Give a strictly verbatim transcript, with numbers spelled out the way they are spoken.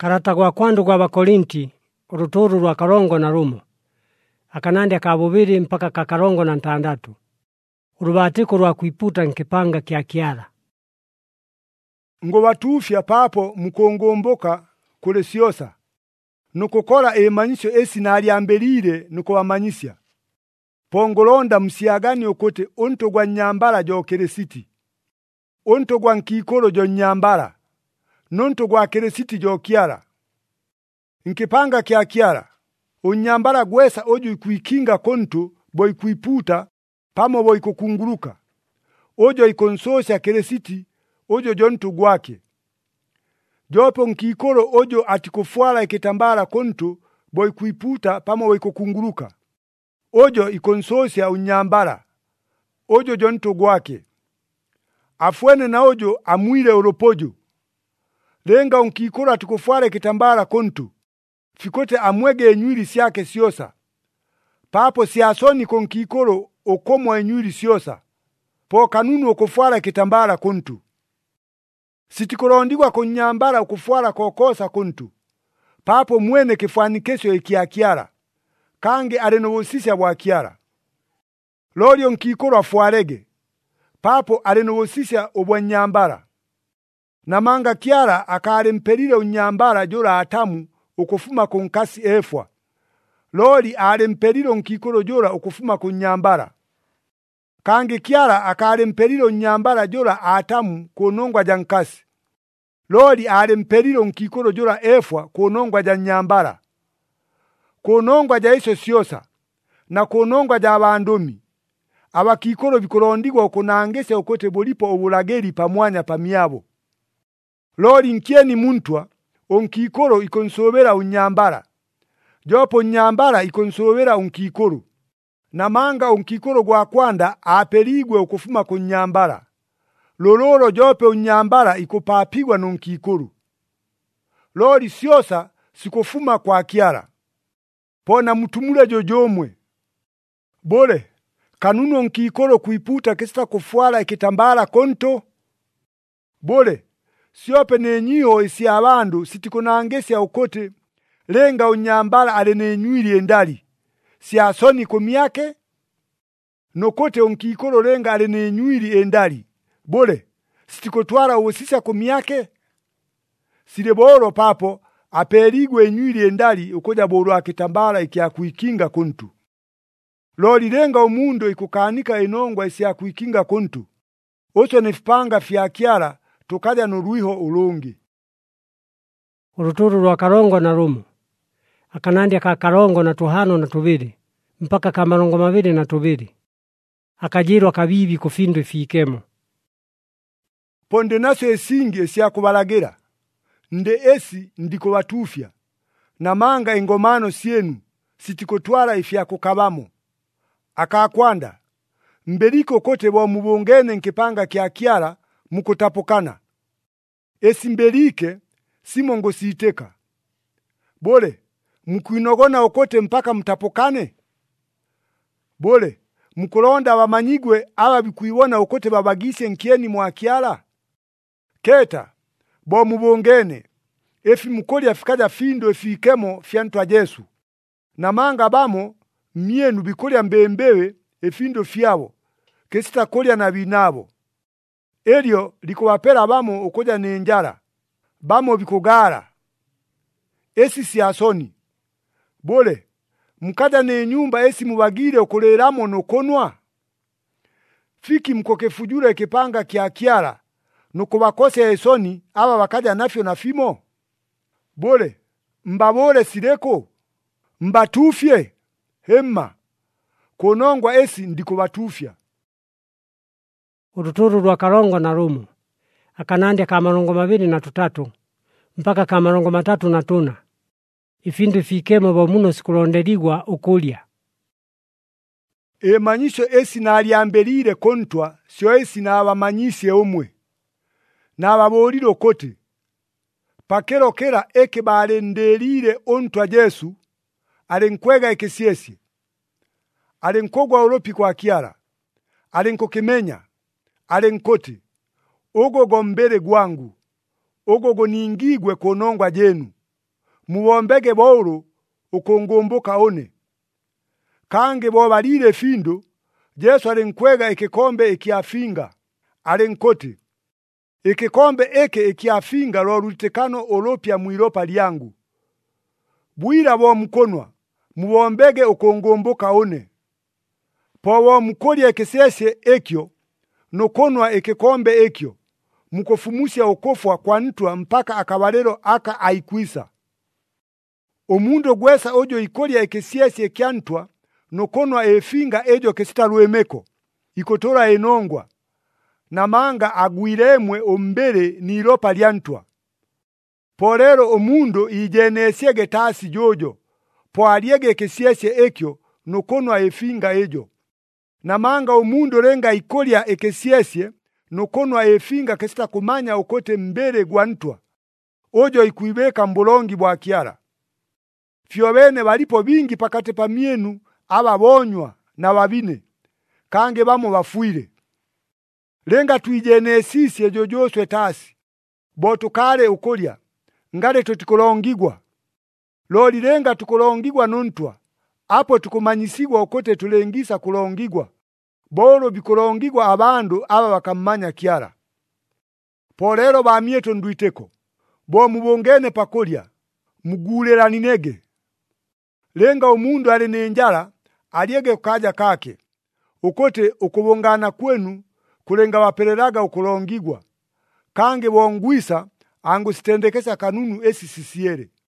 Karata gwa kwandu gwa Bakorinti, uruturu rwa karongo na rumo. Akanandi akabubiri mpaka kakarongo na ntandatu. Urubatiko rwa kuiputa nkipanga kya kiara. Ngo batufya papo mukongomboka kule syosa. Nukukora emanyisyo esi nalyambelire nuko bamanyisya. Pongolonda msiagani okote onto gwa nyambala jo keresiti. Onto gwa nkikolo jo nyambala. Nonto gwa keresiti jo kiara. Nkipanga kya kiara. Unyambala gwesa ojo ikuikinga konto boi kuiputa pamo boi kukunguruka. Ojo ikonsosya keresiti ojo jonto gwake. Jopo nkikolo ojo atikufuala ikitambala konto boi kuiputa pamo boi kukunguruka. Ojo ikonsosya unyambala. Ojo jonto gwake. Afuene na ojo amwile uropojo. Lenga unkikolo atikufuala ikitambala konto. Fikote amwege enywili syake syosa. Papo siasoni konkikolo okomwa enywili syosa. Po kanunu okufuala ikitambala konto. Sitikolondigwa kunyambala okufuala kokosa konto. Papo mwene kifanikesyo ikia kiara. Kange alenobosisya bwa kiara. Lolyo nkikolo afualege. Papo alenobosisya obwa nyambala. Namanga kiara akale mpelile unyambala jola atamu okufuma konkasi efwa. Loli ale mpelile nkikolo jola okufuma kunyambala. Kange kiara akale mpelile unyambala jola atamu konongwa jankasi. Loli ale mpelile nkikolo jola efwa konongwa janyambala. Konongwa ja iso syosa. Na konongwa ja abandomi. Abakikolo bikolondigwa okunangese okote bolipo obulageri pamwanya pamyabo. Loli nkieni muntwa onkikolo ikonsobera unyambala. Jopo unyambala ikonsobera unkikolo. Namanga unkikolo gwa kwanda apeligwe okufuma kunyambala. Lololo jope unyambala ikopapigwa nunkikolo. Loli syosa sikufuma kwa kiara. Pona mutumule jojomwe. Bole, kanunu nkikolo kuiputa kisita kufuala ikitambala konto. Bole, siope nenyiho isi abandu sitikunangesya okote lenga unyambala ale nenywili endali. Siasoni kumyake, nokote unkikolo lenga ale nenywili endali. Bole, sitikotwala uwosisya kumyake. Sileboro papo, apeligwe enywili endali ukoja bolu akitambala ikia kuikinga kontu. Loli lenga umundo ikukanika enongwa isi ya kuikinga kontu. Oso nifipanga fya kiara tukaja nuruiho ulungi. Uruturu rwa karongo na rumo. Akanandi aka karongo na tuhano na tubiri. Mpaka kamarongo maviri na tubiri. Akajirwa kabibi kufindu ifikemo. Ponde naso esingi esi ya kubalagera. Nde esi ndiko watufya. Namanga ingomano sienu sitikotwala ifya kukabamo. Akakwanda. Mbeliko kote wa mubongene nkipanga kia kiara mukutapokana. Esi mbelike simongo siiteka. Bole, mkuinogona okote mpaka mtapokane? Bole, mkulonda wamanyigwe awa bikuiwona okote babagise nkieni mwa kiara? Keta, bo mubongene, efi mukoli afikaja findo efikemo fiantwa Jesu. Namanga bamo, mienu bikolia mbembewe efindo fiawo, kesita kolia na binabo. Elio likowapela bamo okoja nenjara, bamo bikogara. Esi siasoni. Bole, mkaja ne nyumba esi mubagire okoleramo nokonwa. Fiki mkoke fujura ikipanga kia kiara, nukubakose esoni, aba wakaja nafyo na fimo. Bole, mbabole sireko, mbatufye, hemma, konongwa esi ndiko batufya. Uruturu rwa karongo na rumo. Akanandi kamarongo maviri na tutatu. Mpaka kamarongo matatu na tuna. Ifindu ifikemo bomuno sikulondeligwa ukulia. Emanyisho esi nalyambelire kontwa sio esi nabamanyisye umwe. Nababolire okote. Pakero kera eke balendelire ontwa Jesu alenkwega ekesiesi. Alenkogwa olopi kwa kiara. Alenkokimenya. Alenkoti. Ogogo mbele gwangu. Ogogo niingigwe konongwa jenu. mubombege boulu ukungumbuka une. Kange bobalile findu, Yesu alinkwega ikikombe ikyafinga, alinkoti, ikikombe eke ikyafinga lo lutekano olopya mwilopa lyangu. Bwira bomukonwa, mubombege ukungumbuka une. Po bomukolya ikisyesye ekyo, nukonwa ikikombe ekyo, mukofumusya ukofwa kwa ntwa mpaka akabalelo aka aikwisa. Omundu gwesa ojo ikolya ikisyesye kya ntwa, nukonwa efinga ejo kesitalwemeko, ikotola enongwa, namanga agwiremwe ombere nilopa lya ntwa. Po lero omundu ijenesyege tasi jojo, po alyege ikisyesye ekyo, nukonwa efinga ejo. Namanga omundu lenga ikolya ikisyesye, nukonwa efinga kesitakumanya ukote mbere gwa ntwa, ojo ikwibeka mbulongi bwa Kyala. Fyobene balipo bingi pakati pamyenu ababonywa na babine, kange bamo bafwile. Lenga twijenesisye jojoswe tasi, bo tukale ukolya, ngale tutikulongigwa. Loli lenga tukulongigwa nuntwa, apo tukumanyisigwa ukote tulengisa kulongigwa, bolo bikulongigwa abandu aba bakammanya Kyala. Po lero bamyeto ndwiteko, bo mubongene pakolya, mugulelaninege. Lenga omundu ali nenjala, alyege kukaja kake, ukote ukubongana kwenu kulenga wapelelaga ukulongigwa, kange bongwisa angu sitendekesa kanunu esi sisiere.